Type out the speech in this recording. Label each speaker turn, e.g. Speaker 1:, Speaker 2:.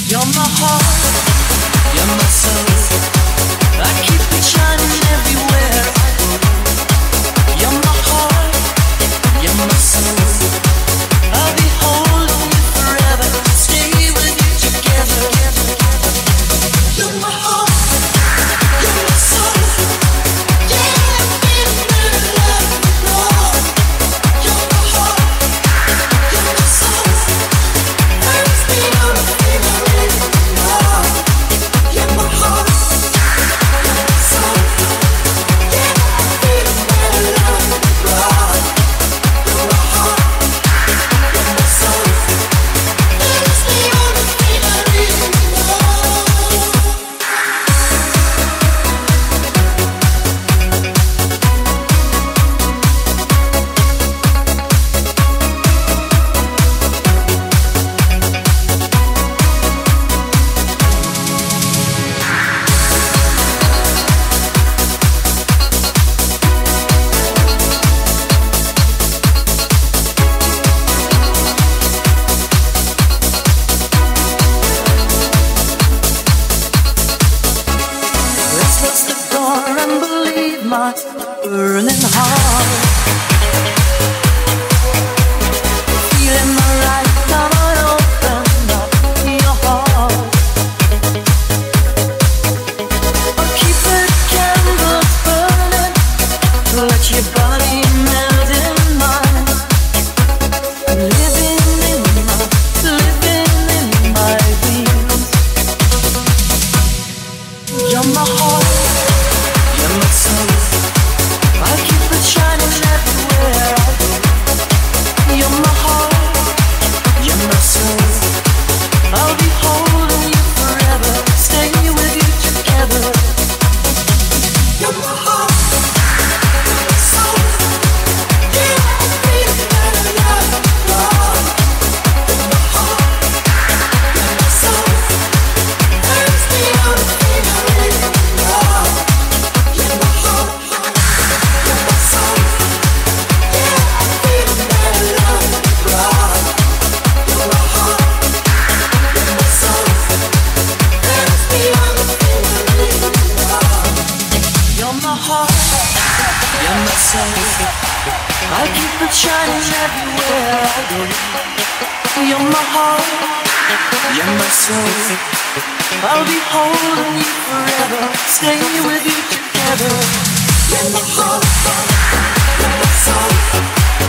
Speaker 1: You're my heart, you're my soul. I keep it shining everywhere I go. You're my heart, you're my soul. I'll be holding you forever, stay with you together. You're my heart, you're my soul. Yeah, I'm feeling better love you, Lord. You're my heart, you're my soul. Turns me on, feeling love. You're my heart. Burning heart, feeling alright. Come on, open up your heart. I'll keep the candles burning. Let your body melt in mine. Living in my dreams. You're my heart, you're my soul. I keep it shining everywhere I go. You're my heart, you're my soul. I'll be holding you forever, stay with you together. You're my heart, you're my soul. Yeah, I'm feeling better love, Lord. You're my heart, you're my soul. Turns me on, feeling love. You're my heart. I keep it shining everywhere I go. You're my heart, you're my soul. I'll be holding you forever, stay with you together. You're my heart, you're my soul.